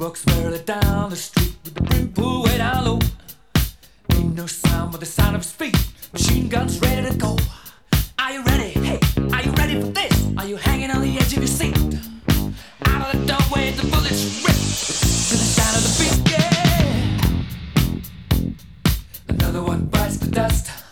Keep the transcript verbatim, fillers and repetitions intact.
walks barely down the street with the brim pulled way down low. Ain't no sound but the sound of his feet. Machine guns ready to go. Are you ready? Hey, are you ready for this? Are you hanging on the edge of your seat? Out of the doorway, the bullets rip to the sound of the beat. Yeah. Another one bites the dust.